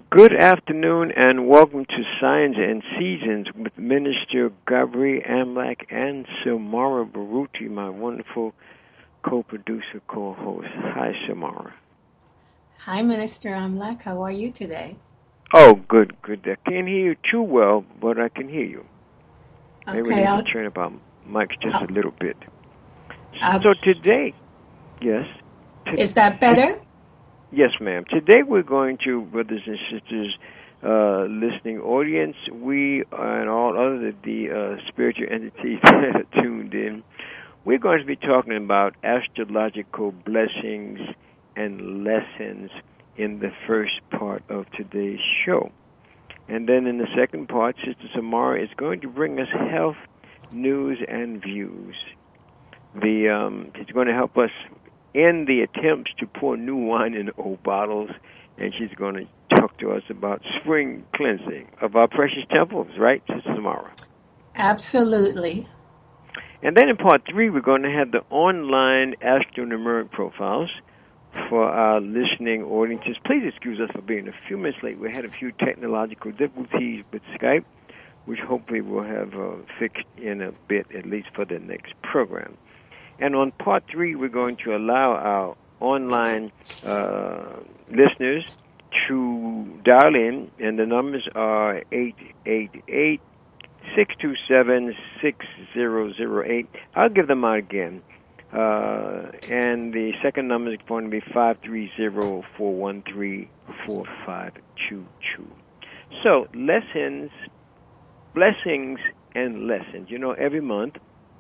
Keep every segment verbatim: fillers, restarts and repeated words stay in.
Good afternoon and welcome to Signs and Seasons with Minister Gabri Amlak and Samara Baruti, my wonderful co-producer, co-host. Hi, Samara. Hi, Minister Amlak. How are you today? Oh, good, good. I can't hear you too well, but I can hear you. Maybe we Okay, need I'll, to turn up our mics just I'll, a little bit. I'll, So today, yes. To, is that to, better? yes, ma'am. Today we're going to, brothers and sisters, uh, listening audience, we and all other the uh, spiritual entities that are tuned in, we're going to be talking about astrological blessings and lessons in the first part of today's show. And then in the second part, Sister Samara is going to bring us health, news, and views. The um, She's going to help us in the attempts to pour new wine in old bottles, and she's going to talk to us about spring cleansing of our precious temples, right, Sister Samara? Absolutely. And then in part three, we're going to have the online astronumeric profiles for our listening audiences. Please excuse us for being a few minutes late. We had a few technological difficulties with Skype, which hopefully we'll have uh, fixed in a bit, at least for the next program. And on part three, we're going to allow our online uh, listeners to dial in, and the numbers are eight eight eight, six two seven, six zero zero eight. I'll give them out again. Uh, and the second number is going to be five three zero, four one three, four five two two. So, lessons, blessings, and lessons. You know, every month,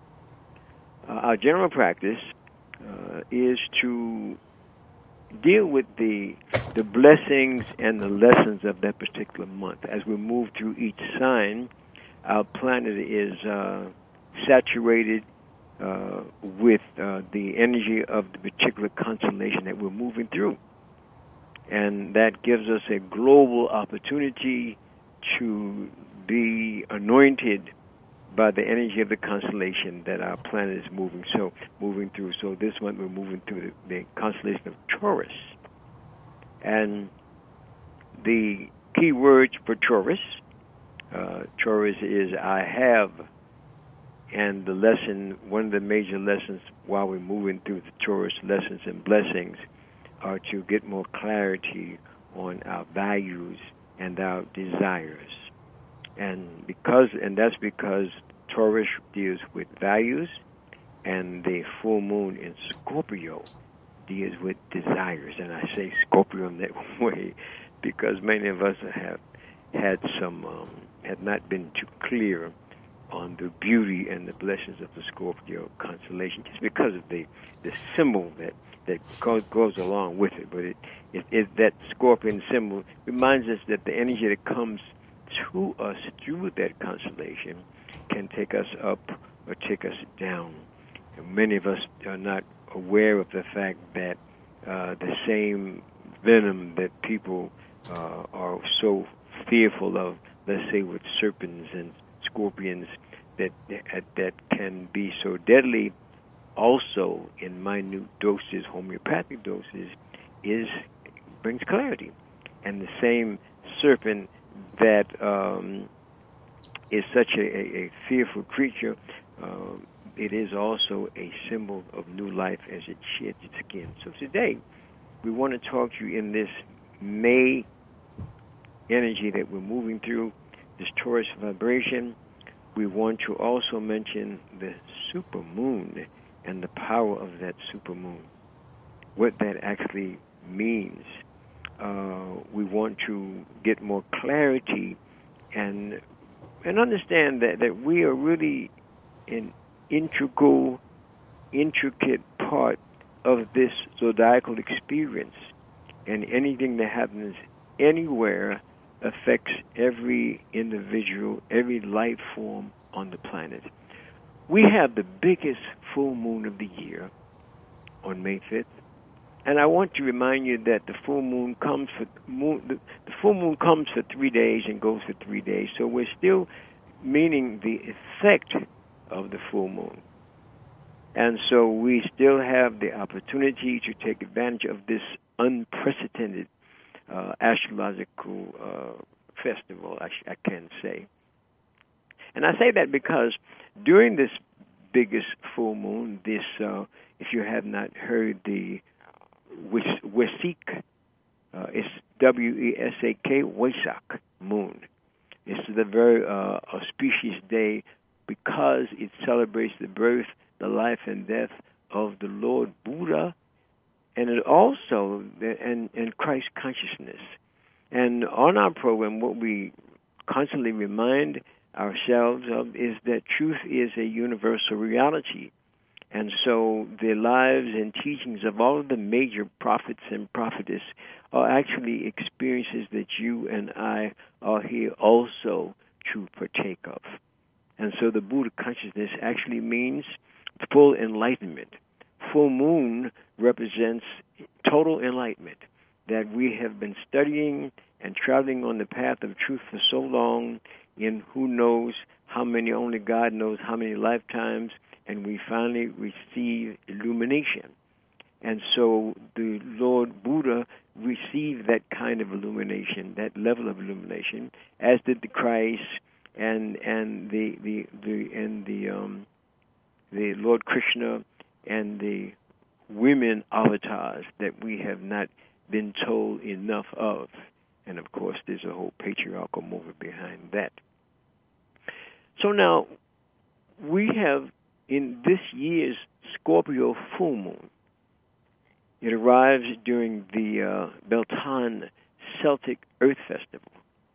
Uh, our general practice uh, is to deal with the the blessings and the lessons of that particular month. As we move through each sign, our planet is uh, saturated uh, with uh, the energy of the particular constellation that we're moving through. And that gives us a global opportunity to be anointed by the energy of the constellation that our planet is moving so moving through. So this month we're moving through the, the constellation of Taurus, and the key words for Taurus, uh, Taurus is I have, and the lesson, one of the major lessons while we're moving through the Taurus lessons and blessings, are to get more clarity on our values and our desires. And because, and that's because Taurus deals with values, and the full moon in Scorpio deals with desires. And I say Scorpio in that way because many of us have had some, um, had not been too clear on the beauty and the blessings of the Scorpio constellation, just because of the, the symbol that, that goes, goes along with it. But it, it, it, that scorpion symbol reminds us that the energy that comes to us through that constellation can take us up or take us down. And many of us are not aware of the fact that uh, the same venom that people uh, are so fearful of, let's say with serpents and scorpions, that that can be so deadly, also in minute doses, homeopathic doses, is brings clarity. And the same serpent that um, is such a, a, a fearful creature, uh, it is also a symbol of new life as it sheds its skin. So today, we want to talk to you in this May energy that we're moving through, this Taurus vibration. We want to also mention the supermoon and the power of that supermoon, what that actually means. Uh, we want to get more clarity and and understand that, that we are really an integral, intricate part of this zodiacal experience, and anything that happens anywhere affects every individual, every life form on the planet. We have the biggest full moon of the year on May fifth. And I want to remind you that the full moon comes for moon, the, the full moon comes for three days and goes for three days. So we're still meaning the effect of the full moon. And so we still have the opportunity to take advantage of this unprecedented uh, astrological uh, festival, I, sh- I can say. And I say that because during this biggest full moon, this, uh, if you have not heard the Wes- Wesak, uh, it's W E S A K, Wesak moon. This is a very uh, auspicious day because it celebrates the birth, the life, and death of the Lord Buddha, and it also and and Christ consciousness. And on our program, what we constantly remind ourselves of is that truth is a universal reality. And so the lives and teachings of all of the major prophets and prophetess are actually experiences that you and I are here also to partake of. And so the Buddha consciousness actually means full enlightenment. Full moon represents total enlightenment, that we have been studying and traveling on the path of truth for so long, in who knows how many, only God knows how many lifetimes, and we finally receive illumination. And so the Lord Buddha received that kind of illumination, that level of illumination, as did the Christ and and the the, the and the um, the Lord Krishna and the women avatars that we have not been told enough of. And of course, there's a whole patriarchal movement behind that. So now, we have in this year's Scorpio full moon. It arrives during the uh, Beltane Celtic Earth Festival.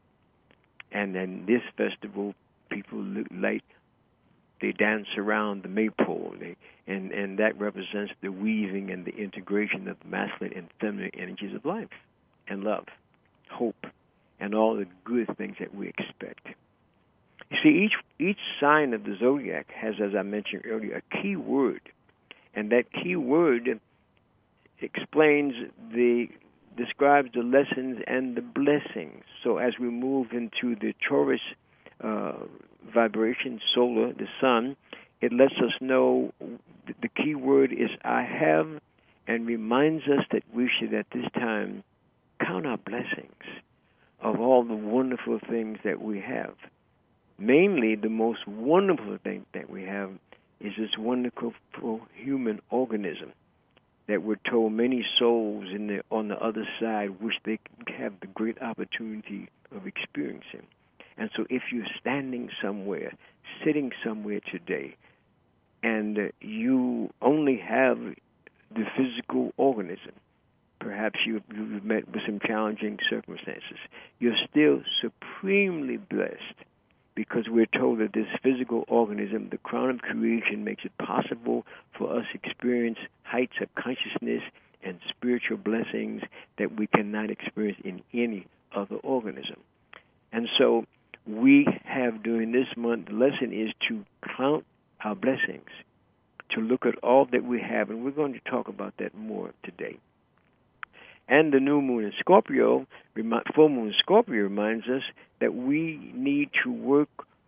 And then this festival, people light, they dance around the maypole, they, and, and that represents the weaving and the integration of the masculine and feminine energies of life and love, hope, and all the good things that we expect. You see, each each sign of the zodiac has, as I mentioned earlier, a key word, and that key word explains the describes the lessons and the blessings. So as we move into the Taurus uh, vibration, solar, the sun, it lets us know the key word is I have, and reminds us that we should at this time count our blessings of all the wonderful things that we have. Mainly, the most wonderful thing that we have is this wonderful human organism that we're told many souls in the, on the other side wish they could have the great opportunity of experiencing. And so if you're standing somewhere, sitting somewhere today, and uh, you only have the physical organism, perhaps you, you've met with some challenging circumstances, you're still supremely blessed, because we're told that this physical organism, the crown of creation, makes it possible for us to experience heights of consciousness and spiritual blessings that we cannot experience in any other organism. And so we have, during this month, the lesson is to count our blessings, to look at all that we have, and we're going to talk about that more today. And the new moon in Scorpio, full moon in Scorpio, reminds us that we need to work,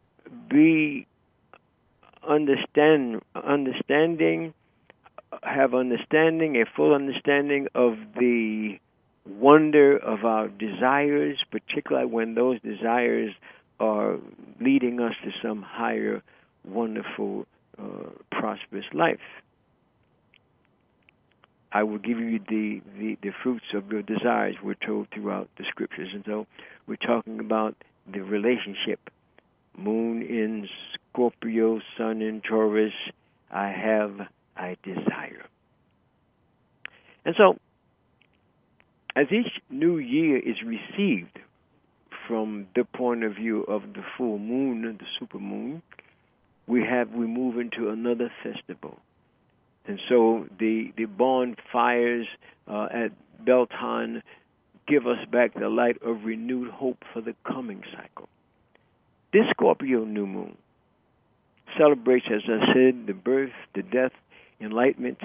be understand, understanding, have understanding, a full understanding of the wonder of our desires, particularly when those desires are leading us to some higher, wonderful, uh, prosperous life. I will give you the, the, the fruits of your desires, we're told throughout the scriptures. And so we're talking about the relationship. Moon in Scorpio, sun in Taurus, I have, I desire. And so, as each new year is received from the point of view of the full moon, the supermoon, we have we move into another festival. And so the, the bonfires uh, at Beltane give us back the light of renewed hope for the coming cycle. This Scorpio new moon celebrates, as I said, the birth, the death, enlightenment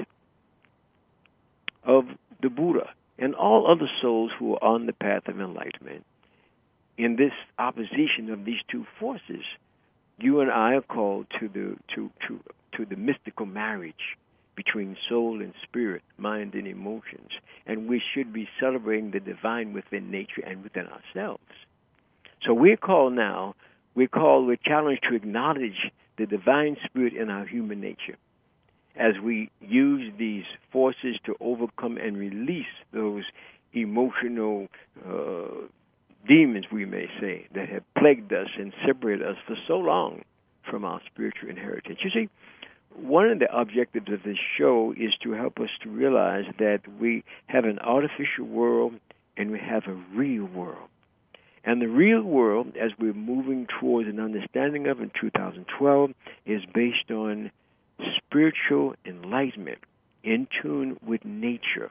of the Buddha and all other souls who are on the path of enlightenment. In this opposition of these two forces, you and I are called to the to to to the mystical marriage between soul and spirit, mind and emotions. And we should be celebrating the divine within nature and within ourselves. So we're called now, we're called, we're challenged to acknowledge the divine spirit in our human nature as we use these forces to overcome and release those emotional uh, demons, we may say, that have plagued us and separated us for so long from our spiritual inheritance. You see, one of the objectives of this show is to help us to realize that we have an artificial world and we have a real world. And the real world, as we're moving towards an understanding of in two thousand twelve, is based on spiritual enlightenment, in tune with nature,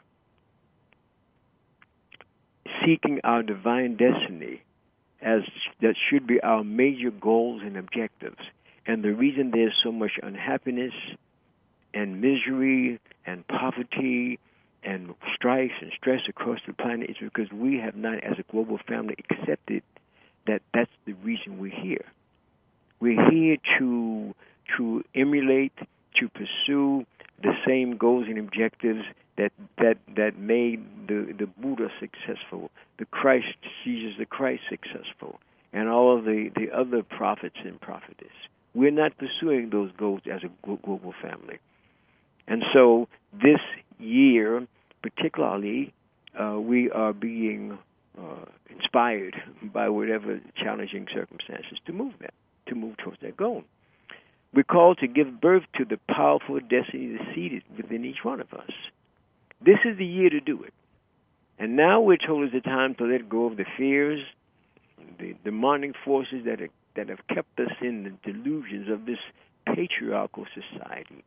seeking our divine destiny, as that should be our major goals and objectives. And the reason there's so much unhappiness and misery and poverty and strife and stress across the planet is because we have not, as a global family, accepted that that's the reason we're here. We're here to to emulate, to pursue the same goals and objectives that that that made the, the Buddha successful, the Christ, Jesus the Christ successful, and all of the, the other prophets and prophetess. We're not pursuing those goals as a global family. And so this year, particularly, uh, we are being uh, inspired by whatever challenging circumstances to move that, to move towards that goal. We're called to give birth to the powerful destiny that's seated within each one of us. This is the year to do it. And now we're told it's the time to let go of the fears, the demonic forces that are, that have kept us in the delusions of this patriarchal society.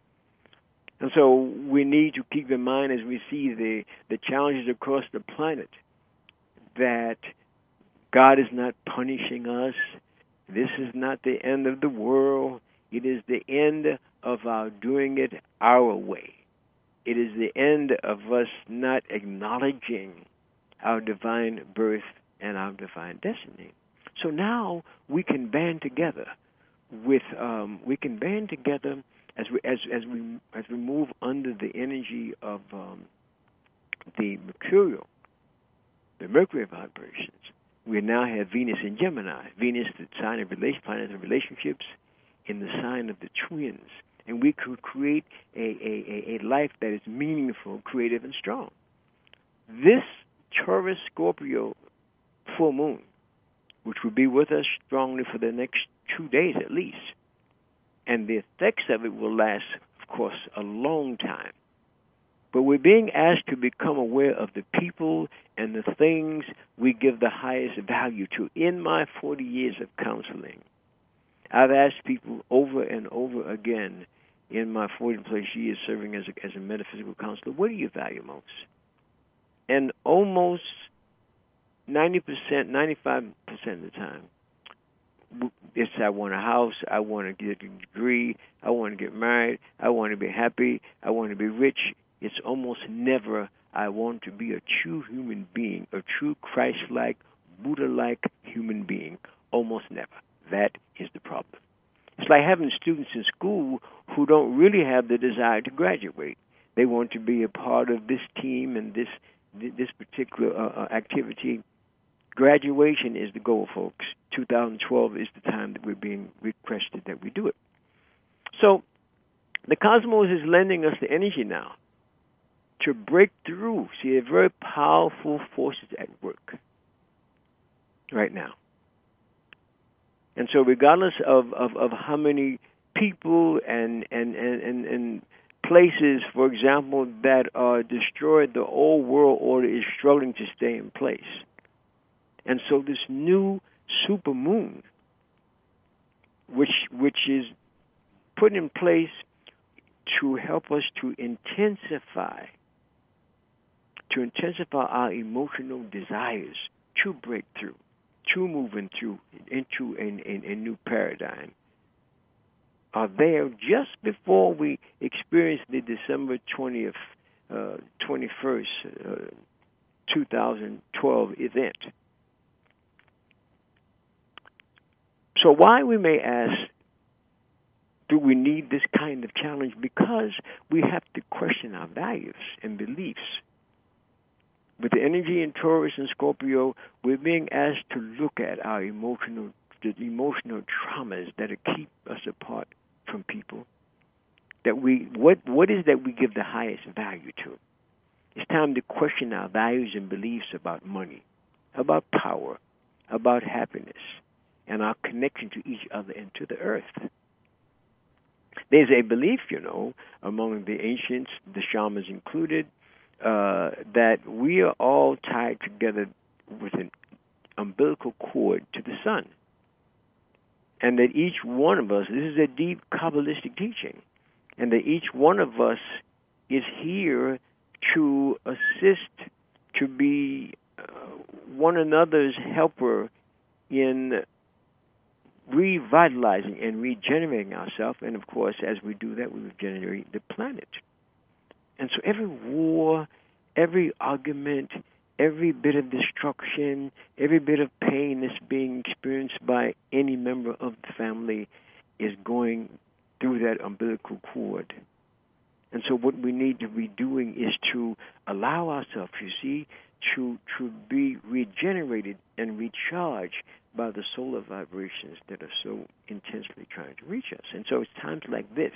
And so we need to keep in mind as we see the, the challenges across the planet that God is not punishing us. This is not the end of the world. It is the end of our doing it our way. It is the end of us not acknowledging our divine birth and our divine destiny. So now we can band together with um, we can band together as we as as we as we move under the energy of um, the mercurial, the Mercury vibrations. We now have Venus in Gemini. Venus, the sign of relation, planets of relationships, in the sign of the twins. And we could create a, a, a life that is meaningful, creative, and strong. This Taurus Scorpio full moon, which will be with us strongly for the next two days at least, and the effects of it will last, of course, a long time. But we're being asked to become aware of the people and the things we give the highest value to. In my forty years of counseling, I've asked people over and over again in my forty-plus years serving as a, as a metaphysical counselor, what do you value most? And almost ninety percent, ninety-five percent of the time, it's I want a house, I want to get a degree, I want to get married, I want to be happy, I want to be rich. It's almost never I want to be a true human being, a true Christ-like, Buddha-like human being. Almost never. That is the problem. It's like having students in school who don't really have the desire to graduate. They want to be a part of this team and this this particular uh, activity. Graduation is the goal, folks. two thousand twelve is the time that we're being requested that we do it. So the cosmos is lending us the energy now to break through. See, there are very powerful forces at work right now. And so regardless of, of, of how many people and, and, and, and, and places, for example, that are destroyed, the old world order is struggling to stay in place. And so this new super moon, which which is put in place to help us to intensify, to intensify our emotional desires to break through, to move into into a, a, a new paradigm, are there just before we experience the December twentieth, uh, twenty-first, uh, two thousand twelve event. So why, we may ask, do we need this kind of challenge? Because we have to question our values and beliefs. With the energy in Taurus and Scorpio, we're being asked to look at our emotional, the emotional traumas that keep us apart from people. That we, what, what is that we give the highest value to? It's time to question our values and beliefs about money, about power, about happiness, and our connection to each other and to the earth. There's a belief, you know, among the ancients, the shamans included, uh, that we are all tied together with an umbilical cord to the sun. And that each one of us, this is a deep Kabbalistic teaching, and that each one of us is here to assist, to be uh, one another's helper in revitalizing and regenerating ourselves. And, of course, as we do that, we regenerate the planet. And so every war, every argument, every bit of destruction, every bit of pain that's being experienced by any member of the family is going through that umbilical cord. And so what we need to be doing is to allow ourselves, you see, to, to be regenerated and recharged by the solar vibrations that are so intensely trying to reach us. And so it's times like this,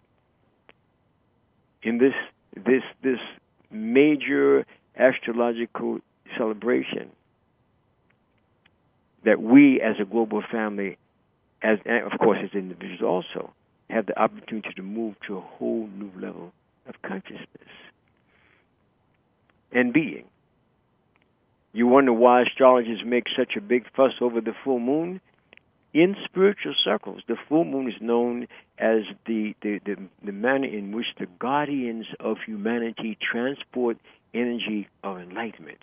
in this this this major astrological celebration, that we as a global family, as and of course as individuals also, have the opportunity to move to a whole new level of consciousness and being. You wonder why astrologers make such a big fuss over the full moon? In spiritual circles, the full moon is known as the, the, the, the manner in which the guardians of humanity transport energy of enlightenment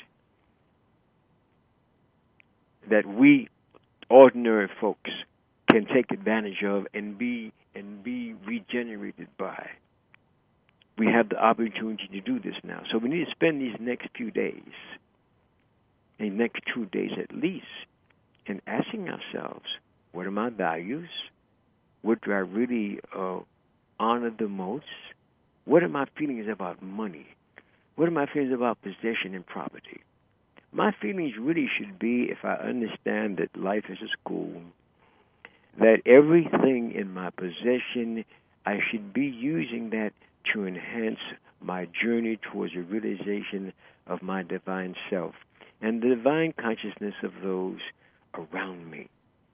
that we ordinary folks can take advantage of and be and be regenerated by. We have the opportunity to do this now. So we need to spend these next few days, the next two days at least, in asking ourselves, what are my values? What do I really uh, honor the most? What are my feelings about money? What are my feelings about possession and property? My feelings really should be, if I understand that life is a school, that everything in my possession, I should be using that to enhance my journey towards a realization of my divine self and the divine consciousness of those around me.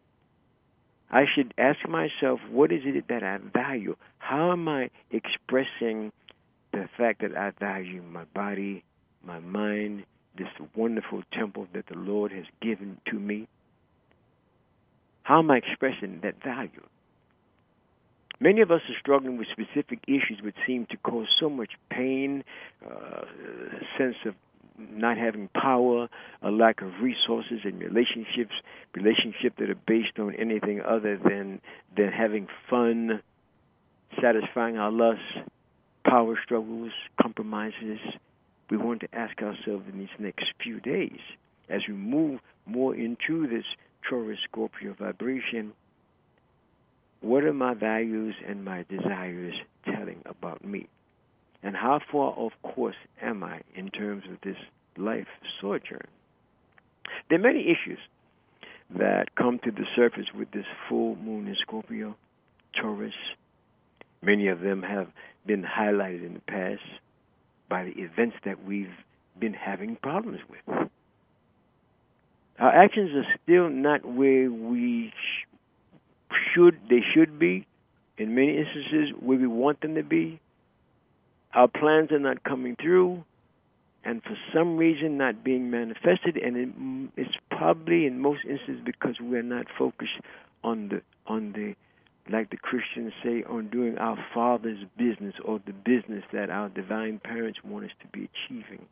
I should ask myself, what is it that I value? How am I expressing the fact that I value my body, my mind, this wonderful temple that the Lord has given to me? How am I expressing that value? Many of us are struggling with specific issues which seem to cause so much pain, uh, a sense of not having power, a lack of resources and relationships, relationships that are based on anything other than, than having fun, satisfying our lusts, power struggles, compromises. We want to ask ourselves in these next few days, as we move more into this Taurus Scorpio vibration, what are my values and my desires telling about me? And how far off course am I in terms of this life sojourn? There are many issues that come to the surface with this full moon in Scorpio, Taurus. Many of them have been highlighted in the past by the events that we've been having problems with. Our actions are still not where we sh- should, they should be, in many instances where we want them to be. Our plans are not coming through, and for some reason not being manifested, and it, it's probably in most instances because we are not focused on the, on the, like the Christians say, on doing our Father's business or the business that our divine parents want us to be achieving.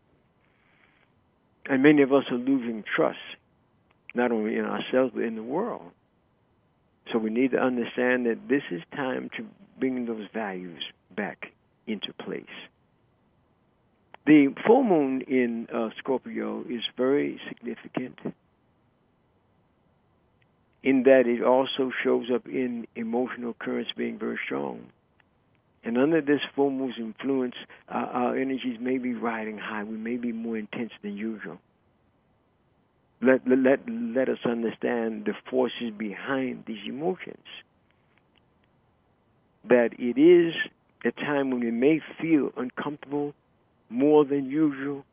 And many of us are losing trust, not only in ourselves, but in the world. So we need to understand that this is time to bring those values back into place. The full moon in uh, Scorpio is very significant. in that it also shows up in emotional currents being very strong. And under this full moon's influence, uh, our energies may be riding high. We may be more intense than usual. Let, let, let us understand the forces behind these emotions. That it is a time when we may feel uncomfortable more than usual.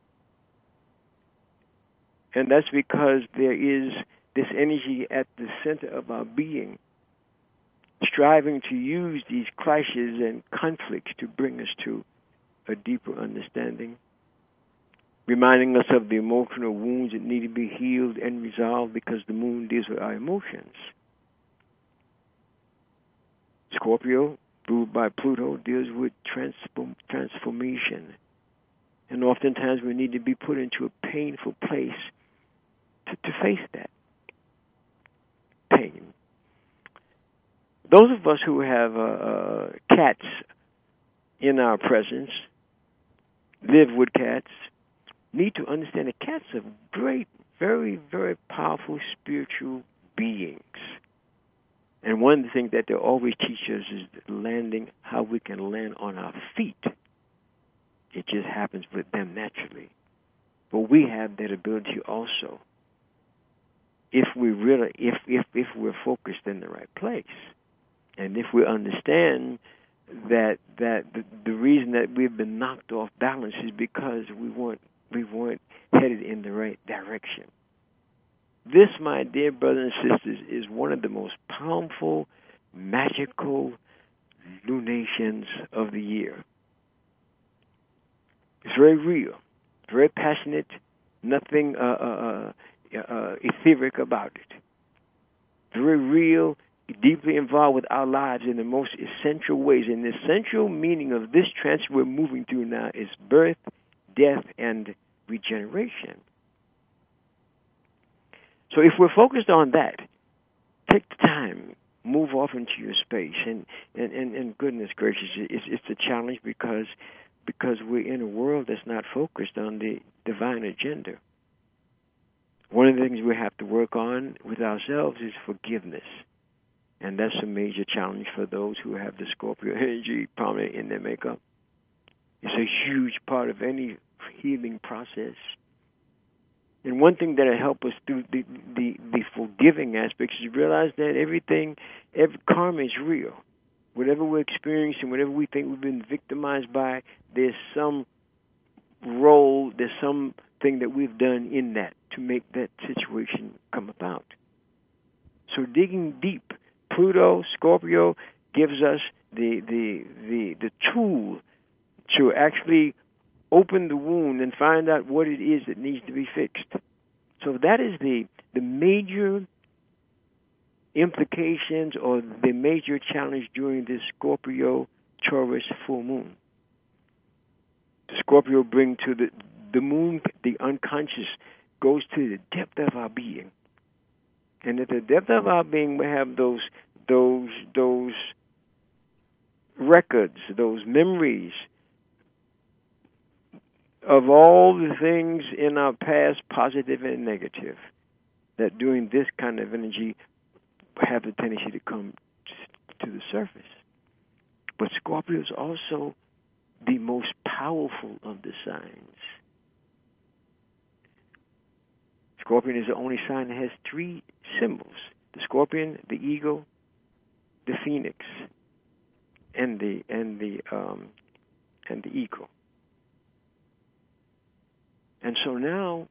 And that's because there is this energy at the center of our being, striving to use these clashes and conflicts to bring us to a deeper understanding, reminding us of the emotional wounds that need to be healed and resolved because the moon deals with our emotions. Scorpio, ruled by Pluto, deals with transform, transformation. And oftentimes we need to be put into a painful place to, to face that pain. Those of us who have uh, uh, cats in our presence, live with cats, need to understand that cats are great, very, very powerful spiritual beings. And one of the things that they always teach us is landing, how we can land on our feet. It just happens with them naturally. But we have that ability also, if we really, if if if we're focused in the right place, and if we understand that that the, the reason that we've been knocked off balance is because we weren't we weren't headed in the right direction. This, my dear brothers and sisters, is one of the most powerful, magical lunations of the year. It's very real, very passionate, nothing uh, uh, uh, uh, etheric about it. Very real, deeply involved with our lives in the most essential ways. And the essential meaning of this transfer we're moving through now is birth, death, and regeneration. So if we're focused on that, take the time, move off into your space. And, and, and, and goodness gracious, it's, it's a challenge because because we're in a world that's not focused on the divine agenda. One of the things we have to work on with ourselves is forgiveness. And that's a major challenge for those who have the Scorpio energy prominent in their makeup. It's a huge part of any healing process. And one thing that will help us through the, the, the forgiving aspects is realize that everything, every karma is real. Whatever we're experiencing, whatever we think we've been victimized by, there's some role, there's something that we've done in that to make that situation come about. So digging deep, Pluto, Scorpio gives us the the the, the tool to actually open the wound and find out what it is that needs to be fixed. So that is the the major implications or the major challenge during this Scorpio Taurus full moon. The Scorpio bring to the the moon, the unconscious goes to the depth of our being. And at the depth of our being we have those those those records, those memories of all the things in our past, positive and negative, that during this kind of energy have the tendency to come to the surface. But Scorpio is also the most powerful of the signs. Scorpion is the only sign that has three symbols: the scorpion, the eagle, the phoenix, and the and the um, and the eagle. And so now,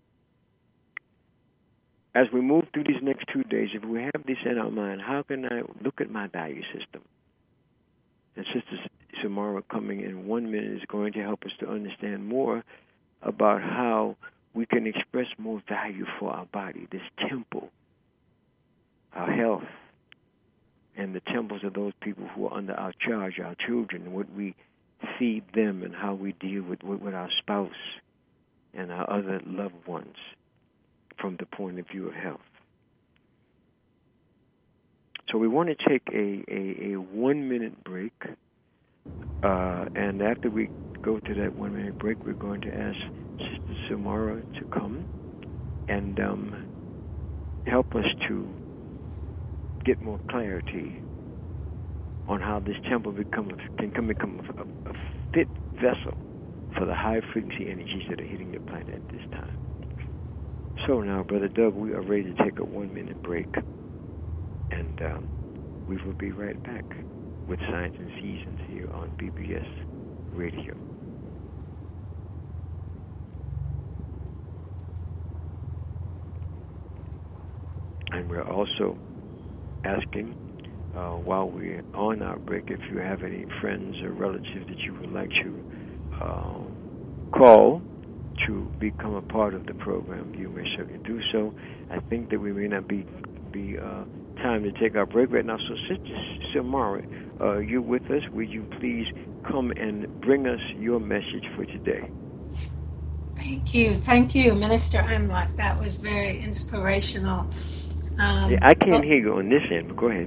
as we move through these next two days, if we have this in our mind, how can I look at my value system? And Sister Samara coming in one minute is going to help us to understand more about how we can express more value for our body, this temple, our health, and the temples of those people who are under our charge, our children, what we feed them and how we deal with, with, with our spouse and our other loved ones from the point of view of health. So we want to take a, a, a one-minute break, uh, and after we go to that one-minute break, we're going to ask Sister Samara to come and um, help us to get more clarity on how this temple become can come become a, a fit vessel for the high frequency energies that are hitting the planet at this time. So now, Brother Doug, we are ready to take a one-minute break, and um, we will be right back with Science and Seasons here on B B S Radio. And we're also asking, uh, while we're on our break, if you have any friends or relatives that you would like to uh, call to become a part of the program, you may certainly do so. I think that we may not be be uh, time to take our break right now. So, Sister Samara, uh, you're with us. Would you please come and bring us your message for today? Thank you. Thank you, Minister Imlach. That was very inspirational. Um, yeah, I can't well, hear you on this end, but go ahead.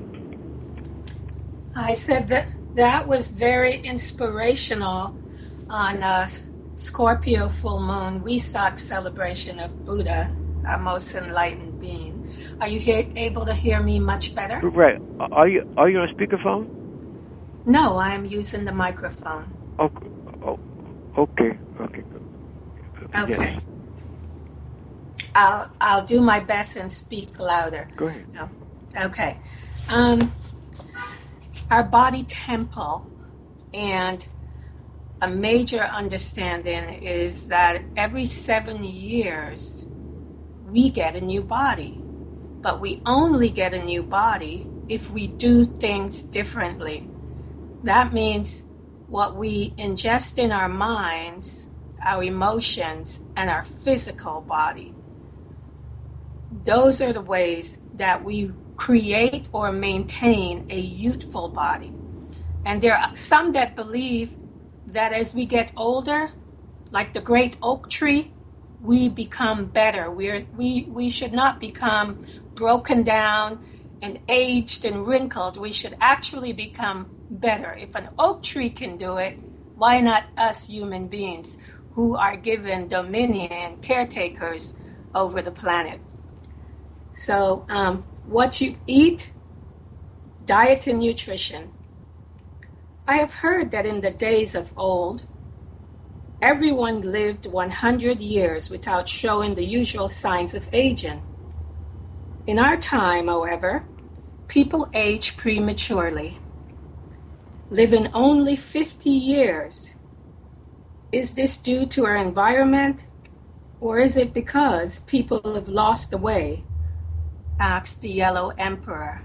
I said that that was very inspirational on uh, Scorpio full moon, Wesak celebration of Buddha, our most enlightened being. Are you hear, able to hear me much better? Right. Are you are you on speakerphone? No, I am using the microphone. Oh, oh okay. Okay. Okay. Yes. I'll I'll do my best and speak louder. Go ahead. No. Okay. Um, our body temple, and a major understanding is that every seven years we get a new body, but we only get a new body if we do things differently. That means what we ingest in our minds, our emotions, and our physical body. Those are the ways that we create or maintain a youthful body. And there are some that believe that as we get older, like the great oak tree, we become better. We're, we we should not become broken down and aged and wrinkled. We should actually become better. If an oak tree can do it, why not us human beings who are given dominion and caretakers over the planet? So um, what you eat, diet and nutrition. I have heard that in the days of old, everyone lived one hundred years without showing the usual signs of aging. In our time, however, people age prematurely, living only fifty years. Is this due to our environment, or is it because people have lost the way? Asked the Yellow Emperor.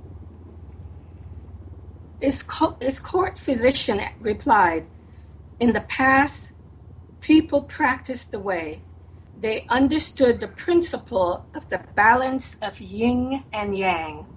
His, co- his court physician replied, in the past, people practiced the way. They understood the principle of the balance of yin and yang.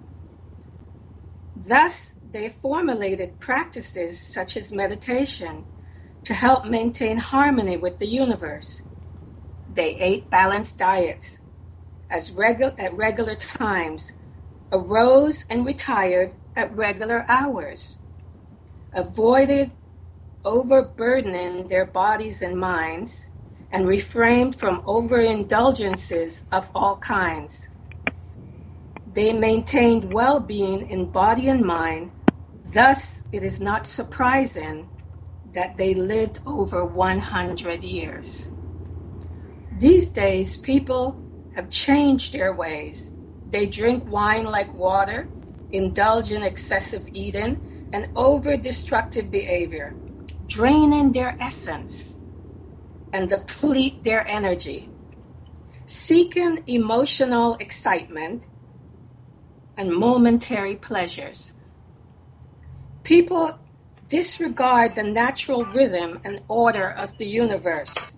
Thus, they formulated practices such as meditation to help maintain harmony with the universe. They ate balanced diets as regu- at regular times, arose and retired at regular hours, avoided overburdening their bodies and minds, and refrained from overindulgences of all kinds. They maintained well-being in body and mind. Thus, it is not surprising that they lived over one hundred years. These days, people have changed their ways. They drink wine like water, indulge in excessive eating, and over-destructive behavior, draining their essence and deplete their energy, seeking emotional excitement and momentary pleasures. People disregard the natural rhythm and order of the universe.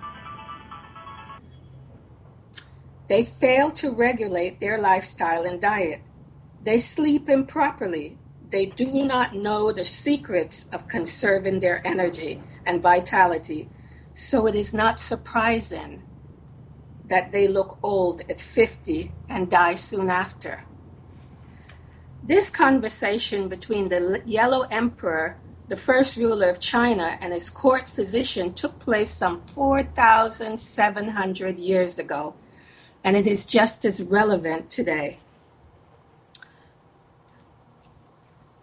They fail to regulate their lifestyle and diet. They sleep improperly. They do not know the secrets of conserving their energy and vitality. So it is not surprising that they look old at fifty and die soon after. This conversation between the Yellow Emperor, the first ruler of China, and his court physician took place some four thousand seven hundred years ago, and it is just as relevant today.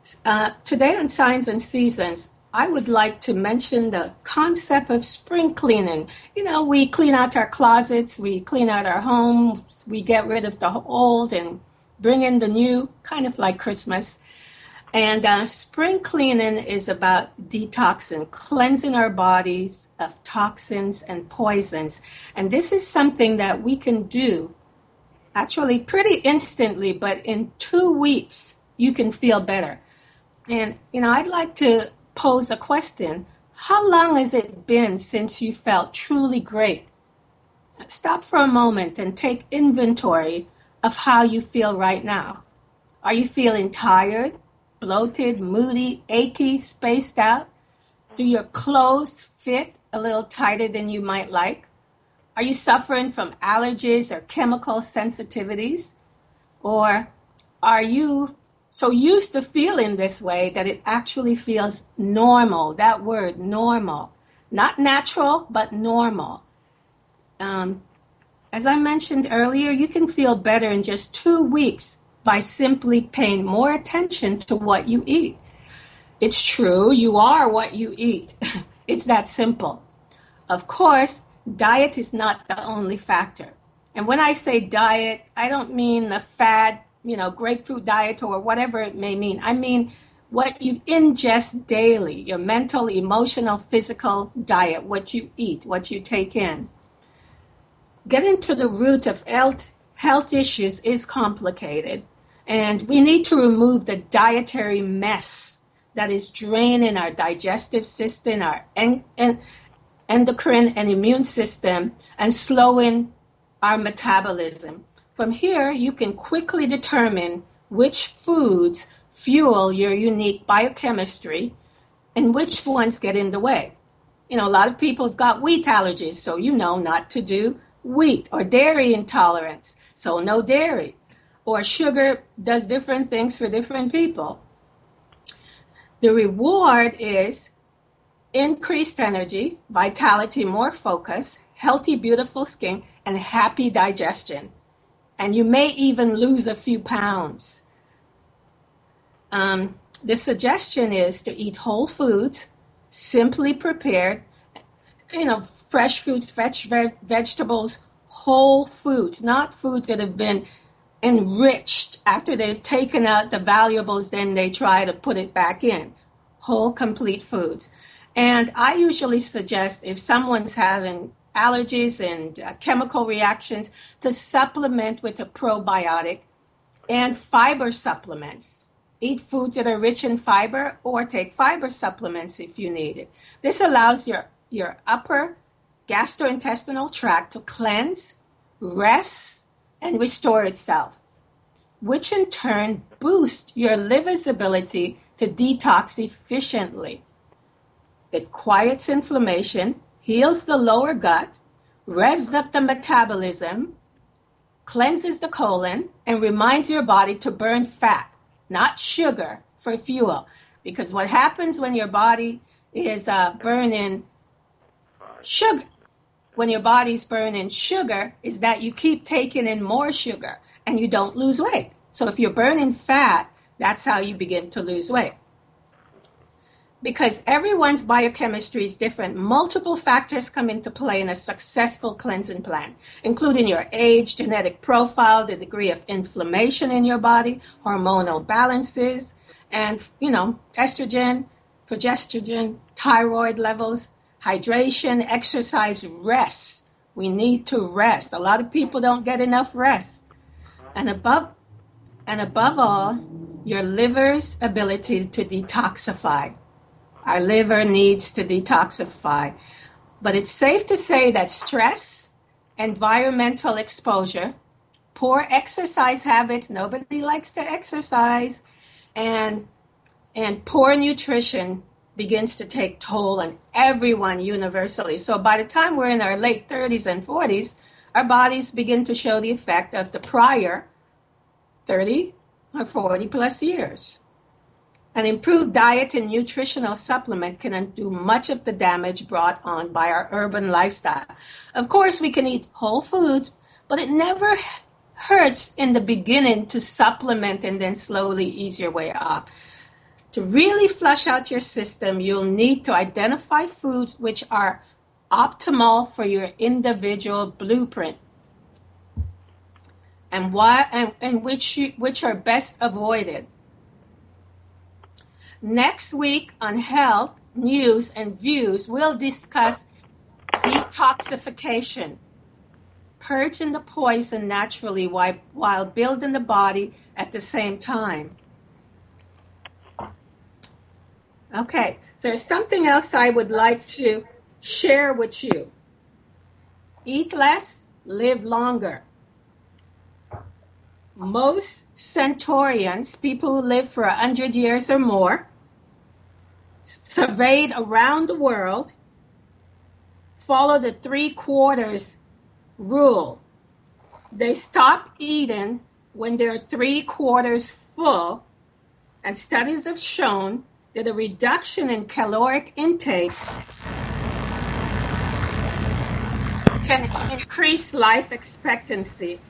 Uh, today on Signs and Seasons, I would like to mention the concept of spring cleaning. You know, we clean out our closets, we clean out our homes, we get rid of the old and bring in the new, kind of like Christmas. And uh, spring cleaning is about detoxing, cleansing our bodies of toxins and poisons. And this is something that we can do actually pretty instantly, but in two weeks, you can feel better. And, you know, I'd like to pose a question. How long has it been since you felt truly great? Stop for a moment and take inventory of how you feel right now. Are you feeling tired, bloated, moody, achy, spaced out? Do your clothes fit a little tighter than you might like? Are you suffering from allergies or chemical sensitivities? Or are you so used to feeling this way that it actually feels normal? That word, normal. Not natural, but normal. Um, as I mentioned earlier, you can feel better in just two weeks by simply paying more attention to what you eat. It's true, you are what you eat. It's that simple. Of course, diet is not the only factor. And when I say diet, I don't mean the fad, you know, grapefruit diet or whatever it may mean. I mean what you ingest daily, your mental, emotional, physical diet, what you eat, what you take in. Getting to the root of health, health issues is complicated, and we need to remove the dietary mess that is draining our digestive system, our en- en- endocrine and immune system, and slowing our metabolism. From here, you can quickly determine which foods fuel your unique biochemistry and which ones get in the way. You know, a lot of people have got wheat allergies, so you know not to do wheat, or dairy intolerance, so no dairy. Or sugar does different things for different people. The reward is increased energy, vitality, more focus, healthy, beautiful skin, and happy digestion. And you may even lose a few pounds. Um, the suggestion is to eat whole foods, simply prepared, you know, fresh fruits, veg, veg, vegetables, whole foods, not foods that have been enriched after they've taken out the valuables, then they try to put it back in. Whole, complete foods. And I usually suggest if someone's having allergies and uh, chemical reactions to supplement with a probiotic and fiber supplements. Eat foods that are rich in fiber or take fiber supplements if you need it. This allows your, your upper gastrointestinal tract to cleanse, rest, and restore itself, which in turn boosts your liver's ability to detox efficiently. It quiets inflammation, heals the lower gut, revs up the metabolism, cleanses the colon, and reminds your body to burn fat, not sugar, for fuel. Because what happens when your body is uh, burning sugar, when your body's burning sugar, is that you keep taking in more sugar and you don't lose weight. So if you're burning fat, that's how you begin to lose weight. Because everyone's biochemistry is different, multiple factors come into play in a successful cleansing plan, including your age, genetic profile, the degree of inflammation in your body, hormonal balances, and, you know, estrogen, progesterone, thyroid levels, hydration, exercise, rest. We need to rest. A lot of people don't get enough rest. And above, and above all, your liver's ability to detoxify. Our liver needs to detoxify. But it's safe to say that stress, environmental exposure, poor exercise habits, nobody likes to exercise, and, and poor nutrition begins to take toll on everyone universally. So by the time we're in our late thirties and forties, our bodies begin to show the effect of the prior thirty or forty plus years. An improved diet and nutritional supplement can undo much of the damage brought on by our urban lifestyle. Of course, we can eat whole foods, but it never hurts in the beginning to supplement and then slowly ease your way off. To really flush out your system, you'll need to identify foods which are optimal for your individual blueprint and why and, and which you, which are best avoided. Next week on Health, News, and Views, we'll discuss detoxification, purging the poison naturally while, while building the body at the same time. Okay, so there's something else I would like to share with you. Eat less, live longer. Most centurions, people who live for one hundred years or more, surveyed around the world, follow the three quarters rule. They stop eating when they're three quarters full, and studies have shown that a reduction in caloric intake can increase life expectancy.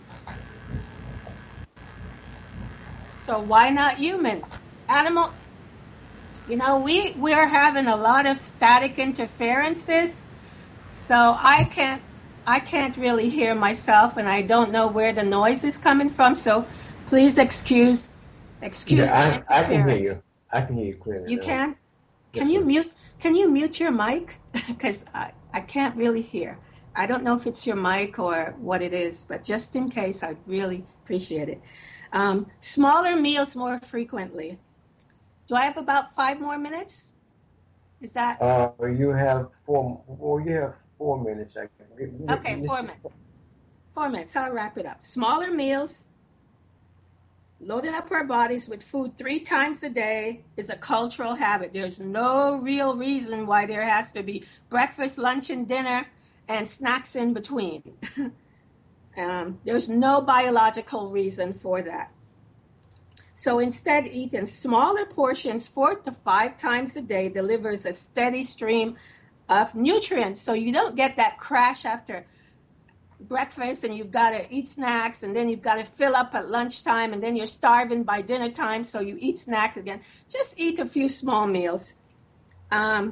So why not humans? Animal, you know, we, we're having a lot of static interferences, so I can't I can't really hear myself, and I don't know where the noise is coming from, so please excuse excuse yeah, the I, interference. I can hear you. I can hear you clearly. You now. can? Can Yes, you ma'am. mute can you mute your mic? Because I, I can't really hear. I don't know if it's your mic or what it is, but just in case, I'd really appreciate it. Um, smaller meals more frequently. Do I have about five more minutes? Is that Uh, you have four. Well, you have four minutes. I can. okay? Four minutes. Four minutes. I'll wrap it up. Smaller meals, loading up our bodies with food three times a day is a cultural habit. There's no real reason why there has to be breakfast, lunch, and dinner, and snacks in between. um, there's no biological reason for that. So instead, eating smaller portions four to five times a day delivers a steady stream of nutrients. So you don't get that crash after breakfast and you've got to eat snacks, and then you've got to fill up at lunchtime, and then you're starving by dinner time, so you eat snacks again. Just eat a few small meals. Um,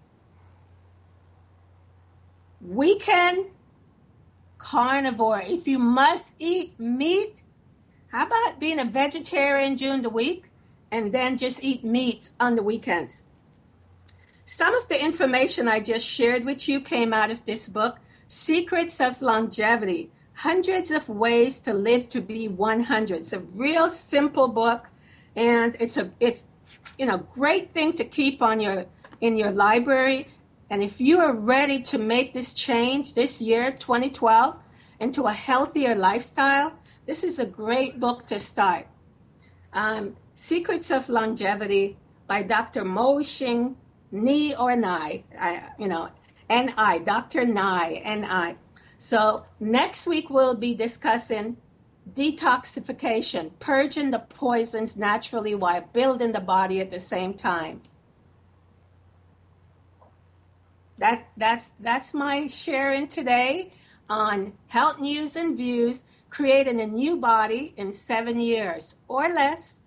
weekend carnivore. If you must eat meat, how about being a vegetarian during the week and then just eat meat on the weekends? Some of the information I just shared with you came out of this book, Secrets of Longevity, Hundreds of Ways to Live to Be one hundred. It's a real simple book, and it's a it's you know great thing to keep on your in your library. And if you are ready to make this change this year, twenty twelve, into a healthier lifestyle, this is a great book to start. Um, Secrets of Longevity by Doctor Mo-Ching Ni or Nai, I, you know, N I, Doctor Nai, N I. So next week we'll be discussing detoxification, purging the poisons naturally while building the body at the same time. That that's that's my sharing today on Health News and Views, creating a new body in seven years or less.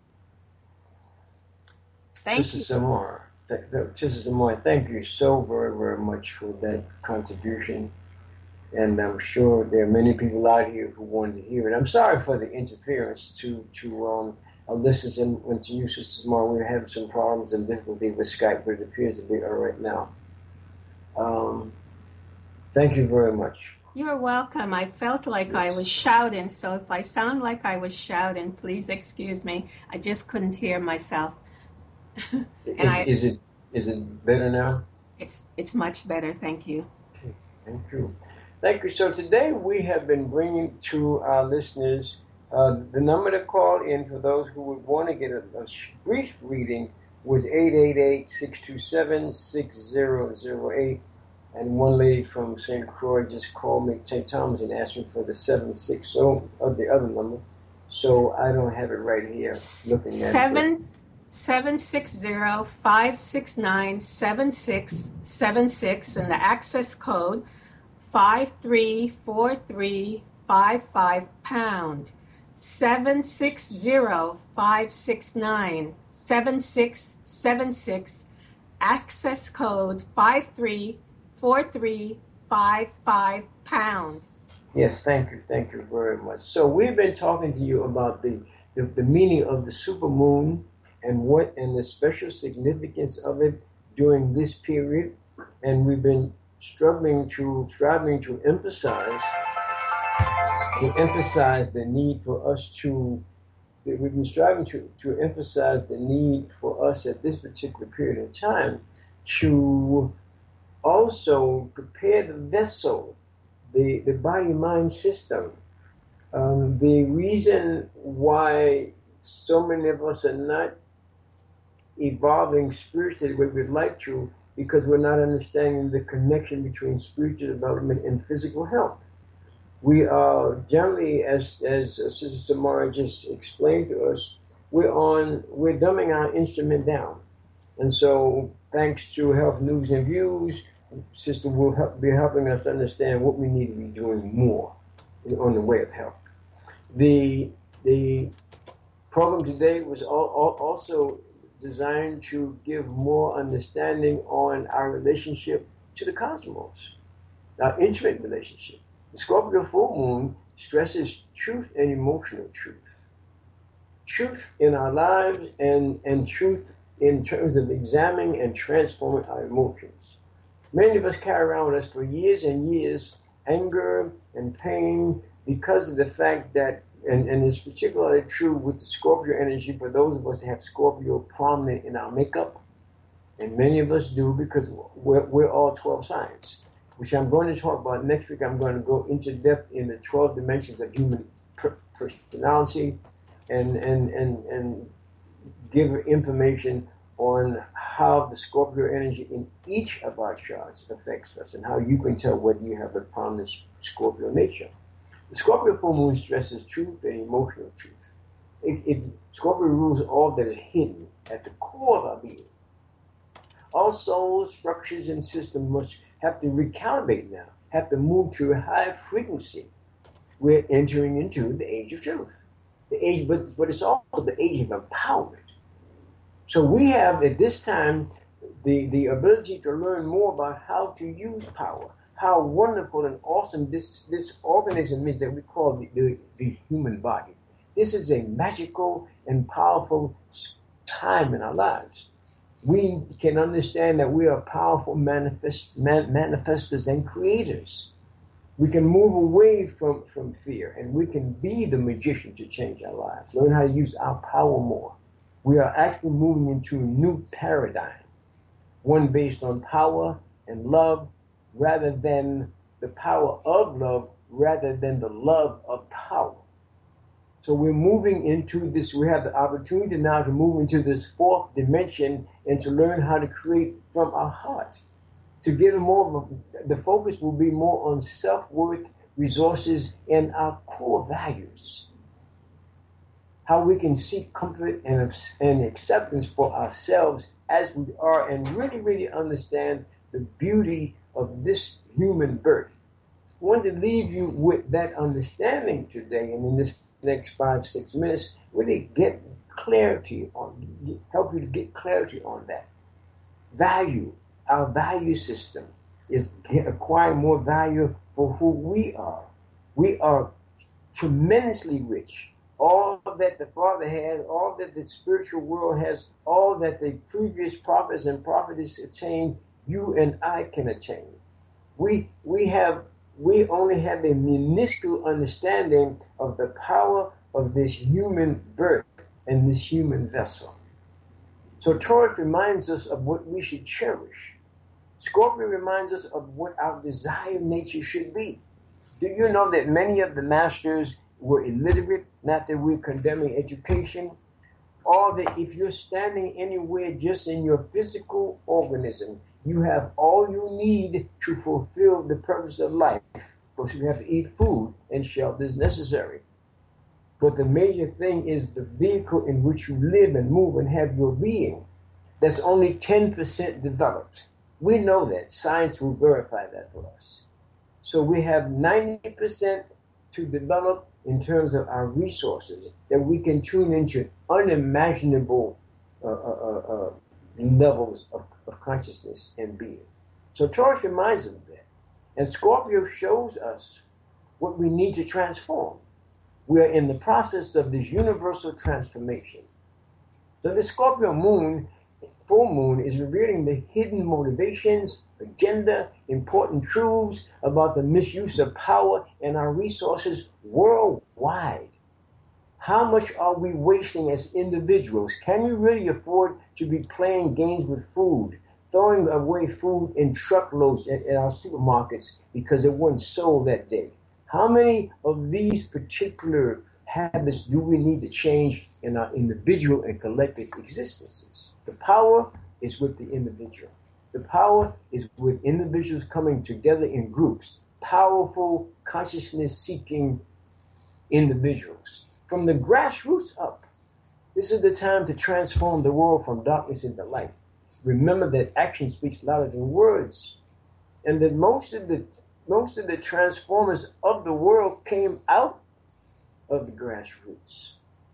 Thank Sister you. Samar, th- th- Sister Samar, thank you so very, very much for that contribution. And I'm sure there are many people out here who wanted to hear it. I'm sorry for the interference to to um, our listeners and, and to you, Sister Samar. We're having some problems and difficulty with Skype, but it appears to be all right now. Um, thank you very much. You're welcome. I felt like I was shouting, so if I sound like I was shouting, please excuse me. I just couldn't hear myself. and Is, I, is it is it better now? it's it's much better. Thank you. Okay, thank you. Thank you. So today we have been bringing to our listeners uh, the number to call in for those who would want to get a, a brief reading was eight eight eight, six two seven, six zero zero eight. And one lady from Saint Croix just called me, Saint Thomas, and asked me for the seven six zero of the other number. So I don't have it right here looking at Seven it. seven six zero five six nine seven six seven six, and the access code five three four three five five pound. seven six zero, five six nine, seven six seven six, access code five three four three five five pound. Yes, thank you, thank you very much. So we've been talking to you about the, the, the meaning of the supermoon and what and the special significance of it during this period, and we've been struggling to striving to emphasize to emphasize the need for us to we've been striving to, to emphasize the need for us at this particular period of time to also prepare the vessel, the, the body-mind system. Um, the reason why so many of us are not evolving spiritually the way we'd like to, because we're not understanding the connection between spiritual development and physical health. We are generally, as as Sister Samara just explained to us, we're on we're dumbing our instrument down, and so thanks to Health News and Views, Sister will help, be helping us understand what we need to be doing more on the way of health. The the program today was all, all, also designed to give more understanding on our relationship to the cosmos, our intimate relationship. The Scorpio full moon stresses truth and emotional truth. Truth in our lives and, and truth in terms of examining and transforming our emotions. Many of us carry around with us for years and years anger and pain because of the fact that, and, and it's particularly true with the Scorpio energy for those of us that have Scorpio prominent in our makeup, and many of us do because we're, we're all twelve signs, which I'm going to talk about next week. I'm going to go into depth in the twelve dimensions of human per- personality and, and, and, and give information on how the Scorpio energy in each of our charts affects us and how you can tell whether you have a prominent Scorpio nature. The Scorpio full moon stresses truth and emotional truth. It, it, Scorpio rules all that is hidden at the core of our being. All souls, structures, and systems must have to recalibrate now, have to move to a high frequency. We're entering into the age of truth. The age, but, but it's also the age of empowerment. So we have at this time the, the ability to learn more about how to use power, how wonderful and awesome this, this organism is that we call the, the, the human body. This is a magical and powerful time in our lives. We can understand that we are powerful manifest, man, manifestors and creators. We can move away from, from fear, and we can be the magician to change our lives, learn how to use our power more. We are actually moving into a new paradigm, one based on power and love rather than the power of love, rather than the love of power. So we're moving into this, we have the opportunity now to move into this fourth dimension and to learn how to create from our heart. To give more of a, the focus will be more on self-worth, resources, and our core values. How we can seek comfort and, and acceptance for ourselves as we are and really, really understand the beauty of this human birth. I want to leave you with that understanding today, and in this next five, six minutes, really get clarity on, help you to get clarity on that. Value, our value system is acquiring more value for who we are. We are tremendously rich. All that the Father had, all that the spiritual world has, all that the previous prophets and prophetess attained, you and I can attain. We we have we only have a minuscule understanding of the power of this human birth and this human vessel. So Taurus reminds us of what we should cherish. Scorpio reminds us of what our desired nature should be. Do you know that many of the masters were illiterate? Not that we're condemning education. Or that if you're standing anywhere just in your physical organism, you have all you need to fulfill the purpose of life. Because you have to eat food and shelter is necessary. But the major thing is the vehicle in which you live and move and have your being. That's only ten percent developed. We know that. Science will verify that for us. So we have ninety percent to develop in terms of our resources, that we can tune into unimaginable uh, uh, uh, levels of, of consciousness and being. So Taurus reminds us of that. And Scorpio shows us what we need to transform. We are in the process of this universal transformation. So the Scorpio moon, full moon, is revealing the hidden motivations, agenda, important truths about the misuse of power and our resources worldwide. How much are we wasting as individuals? Can you really afford to be playing games with food, throwing away food in truckloads at, at our supermarkets because it wasn't sold that day? How many of these particular habits do we need to change in our individual and collective existences? The power is with the individual. The power is with individuals coming together in groups, powerful, consciousness-seeking individuals. From the grassroots up, this is the time to transform the world from darkness into light. Remember that action speaks louder than words, and that most of the most of the transformers of the world came out of the grassroots.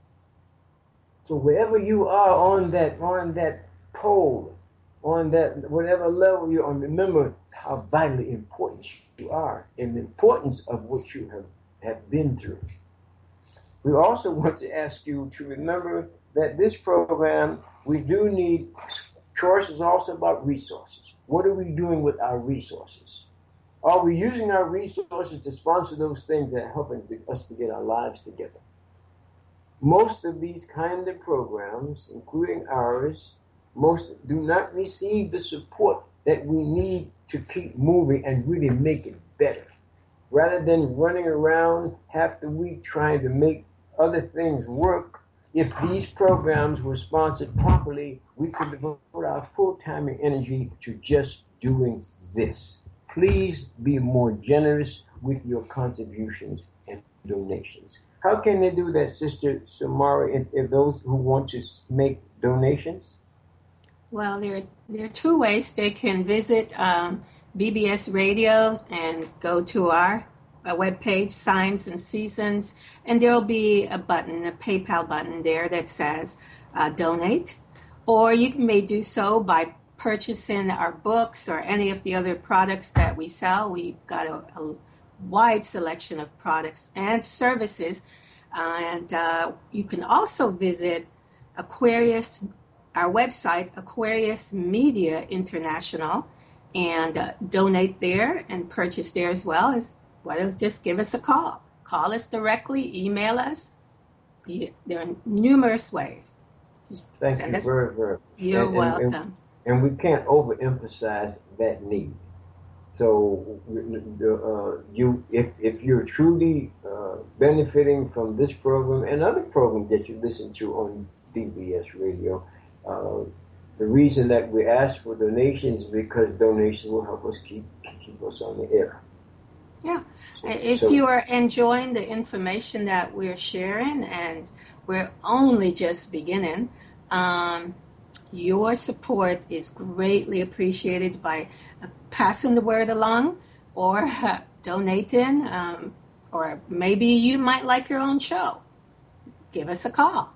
So wherever you are on that on that pole, on that whatever level you're on, remember how vitally important you are and the importance of what you have, have been through. We also want to ask you to remember that this program, we do need, choice is also about resources. What are we doing with our resources? Are we using our resources to sponsor those things that are helping us to get our lives together? Most of these kind of programs, including ours, most do not receive the support that we need to keep moving and really make it better. Rather than running around half the week trying to make other things work, if these programs were sponsored properly, we could devote our full-time energy to just doing this. Please be more generous with your contributions and donations. How can they do that, Sister Samara, if, if those who want to make donations? Well, there, there are two ways. They can visit um, B B S Radio and go to our uh, webpage, Signs and Seasons, and there'll be a button, a PayPal button there that says uh, donate. Or you may do so by purchasing our books or any of the other products that we sell. We've got a, a wide selection of products and services. Uh, and uh, you can also visit Aquarius, our website, Aquarius Media International, and uh, donate there and purchase there as well. As well as just give us a call. Call us directly, email us. There are numerous ways. Thank Send you us, very, very much. You're and, welcome. And, and we can't overemphasize that need. So, uh, you, if if you're truly uh, benefiting from this program and other programs that you listen to on B B S Radio, uh, the reason that we ask for donations is because donations will help us keep keep us on the air. Yeah. So, if so, you are enjoying the information that we're sharing, and we're only just beginning, um, your support is greatly appreciated by uh, passing the word along or uh, donating, um, or maybe you might like your own show. Give us a call.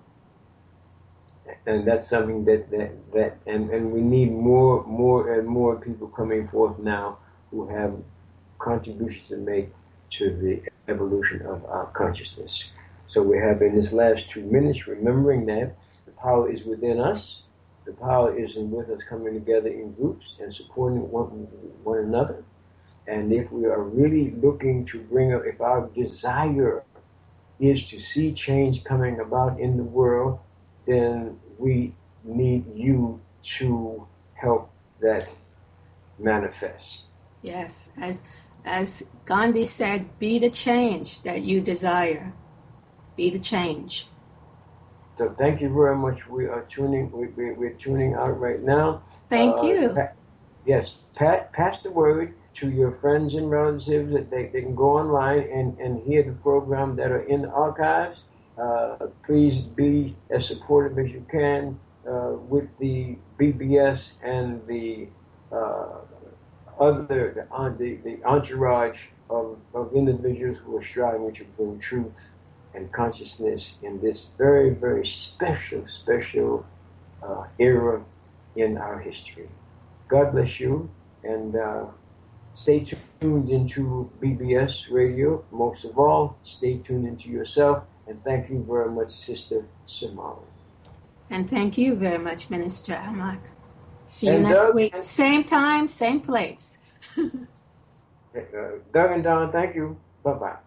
And that's something that, that, that and, and we need more more and more people coming forth now who have contributions to make to the evolution of our consciousness. So we have in this last two minutes remembering that the power is within us. The power is in with us coming together in groups and supporting one, one another. And if we are really looking to bring up, if our desire is to see change coming about in the world, then we need you to help that manifest. Yes, as as Gandhi said, be the change that you desire. Be the change. So thank you very much. We are tuning. We, we, we're tuning out right now. Thank uh, you. Pat, yes, Pat, pass the word to your friends and relatives that they, they can go online and, and hear the program that are in the archives. Uh, please be as supportive as you can uh, with the B B S and the uh, other the, the, the entourage of, of individuals who are striving to bring truth and consciousness in this very, very special, special uh, era in our history. God bless you, and uh, stay tuned into B B S Radio. Most of all, stay tuned into yourself, and thank you very much, Sister Simone. And thank you very much, Minister Almack. See you And next Doug, week. and- Same time, same place. Uh, Doug and Don, thank you. Bye-bye.